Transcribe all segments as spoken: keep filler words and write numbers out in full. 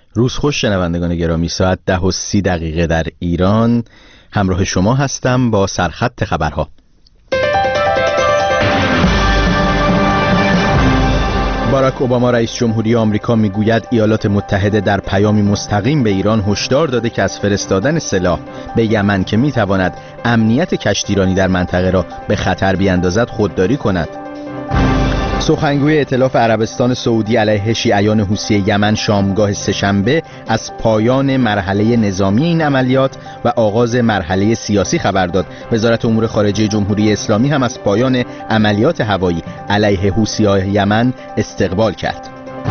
روز خوش شنوندگان گرامی، ساعت ده و سی دقیقه در ایران همراه شما هستم با سرخط خبرها. باراک اوباما رئیس جمهوری آمریکا میگوید ایالات متحده در پیامی مستقیم به ایران هشدار داده که از فرستادن سلاح به یمن که میتواند امنیت کشتیرانی در منطقه را به خطر بیاندازد خودداری کند. سخنگوی ائتلاف عربستان سعودی علیه شیعیان حوثی یمن شامگاه سه‌شنبه از پایان مرحله نظامی این عملیات و آغاز مرحله سیاسی خبر داد. وزارت امور خارجه جمهوری اسلامی هم از پایان عملیات هوایی علیه حوثیان یمن استقبال کرد.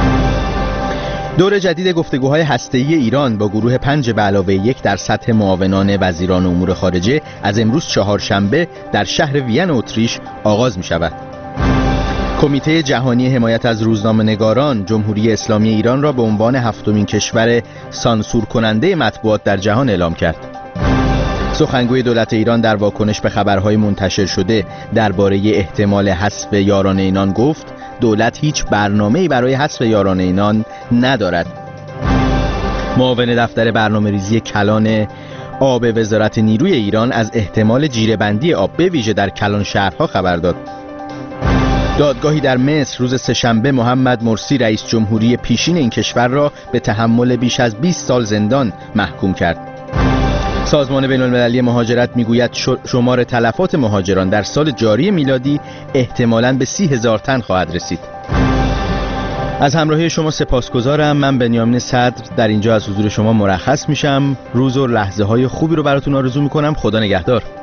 دور جدید گفتگوهای هسته‌ای ایران با گروه پنج به علاوه یک در سطح معاونان وزیران امور خارجه از امروز چهارشنبه در شهر وین اتریش آغاز می شود. کمیته جهانی حمایت از روزنامه‌نگاران جمهوری اسلامی ایران را به عنوان هفتمین کشور سانسور کننده مطبوعات در جهان اعلام کرد. سخنگوی دولت ایران در واکنش به خبرهای منتشر شده درباره احتمال حذف یاران اینان گفت دولت هیچ برنامه‌ای برای حذف یاران اینان ندارد. معاون دفتر برنامه‌ریزی کلان آب وزارت نیروی ایران از احتمال جیره‌بندی آب به ویژه در کلان شهرها خبر داد. دادگاهی در مصر روز سه‌شنبه محمد مرسی رئیس جمهوری پیشین این کشور را به تحمل بیش از بیست سال زندان محکوم کرد. سازمان بین‌المللی مهاجرت میگوید شمار تلفات مهاجران در سال جاری میلادی احتمالاً به سی هزار تن خواهد رسید. از همراهی شما سپاسگزارم. من بنیامین صدر در اینجا از حضور شما مرخص میشم. روز و لحظه های خوبی رو براتون آرزو میکنم. خدا نگهدار.